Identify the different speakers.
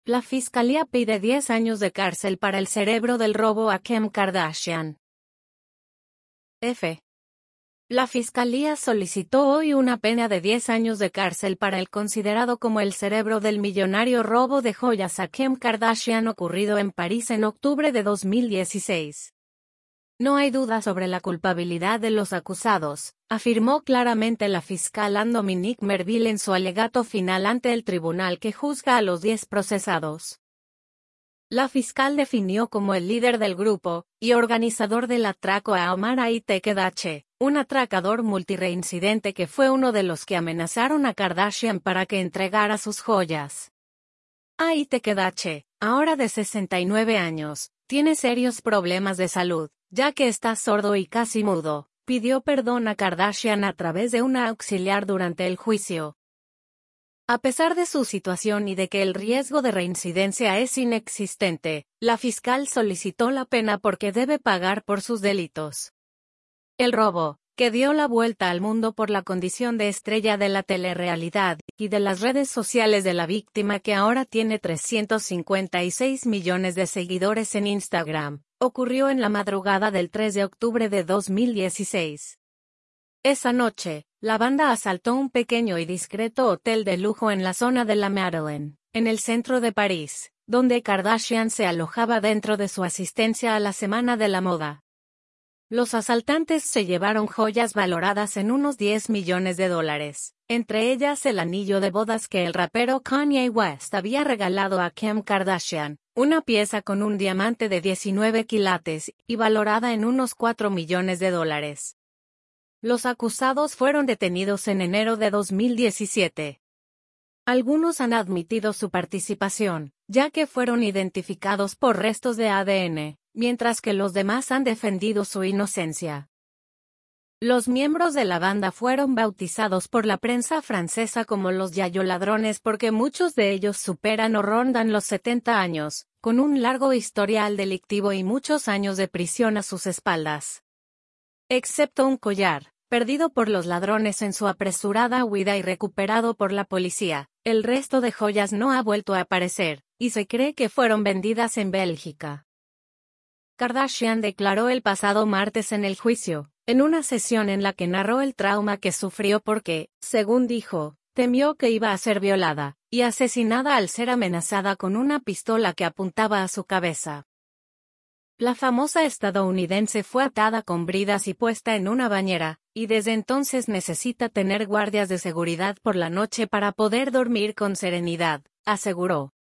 Speaker 1: La fiscalía pide 10 años de cárcel para el cerebro del robo a Kim Kardashian. La fiscalía solicitó hoy una pena de 10 años de cárcel para el considerado como el cerebro del millonario robo de joyas a Kim Kardashian ocurrido en París en octubre de 2016. No hay duda sobre la culpabilidad de los acusados, afirmó claramente la fiscal Anne-Dominique Merville en su alegato final ante el tribunal que juzga a los 10 procesados. La fiscal definió como el líder del grupo y organizador del atraco a Omar Ait-Tekadache, un atracador multireincidente que fue uno de los que amenazaron a Kardashian para que entregara sus joyas. Ait-Tekadache, ahora de 69 años, tiene serios problemas de salud, ya que está sordo y casi mudo. Pidió perdón a Kardashian a través de una auxiliar durante el juicio. A pesar de su situación y de que el riesgo de reincidencia es inexistente, la fiscal solicitó la pena porque debe pagar por sus delitos. El robo, que dio la vuelta al mundo por la condición de estrella de la telerrealidad y de las redes sociales de la víctima que ahora tiene 356 millones de seguidores en Instagram, ocurrió en la madrugada del 3 de octubre de 2016. Esa noche, la banda asaltó un pequeño y discreto hotel de lujo en la zona de la Madeleine, en el centro de París, donde Kardashian se alojaba dentro de su asistencia a la Semana de la Moda. Los asaltantes se llevaron joyas valoradas en unos 10 millones de dólares, entre ellas el anillo de bodas que el rapero Kanye West había regalado a Kim Kardashian, una pieza con un diamante de 19 quilates y valorada en unos 4 millones de dólares. Los acusados fueron detenidos en enero de 2017. Algunos han admitido su participación, ya que fueron identificados por restos de ADN, mientras que los demás han defendido su inocencia. Los miembros de la banda fueron bautizados por la prensa francesa como los Yayo Ladrones porque muchos de ellos superan o rondan los 70 años, con un largo historial delictivo y muchos años de prisión a sus espaldas. Excepto un collar, perdido por los ladrones en su apresurada huida y recuperado por la policía, el resto de joyas no ha vuelto a aparecer, y se cree que fueron vendidas en Bélgica. Kardashian declaró el pasado martes en el juicio, en una sesión en la que narró el trauma que sufrió porque, según dijo, temió que iba a ser violada y asesinada al ser amenazada con una pistola que apuntaba a su cabeza. La famosa estadounidense fue atada con bridas y puesta en una bañera, y desde entonces necesita tener guardias de seguridad por la noche para poder dormir con serenidad, aseguró.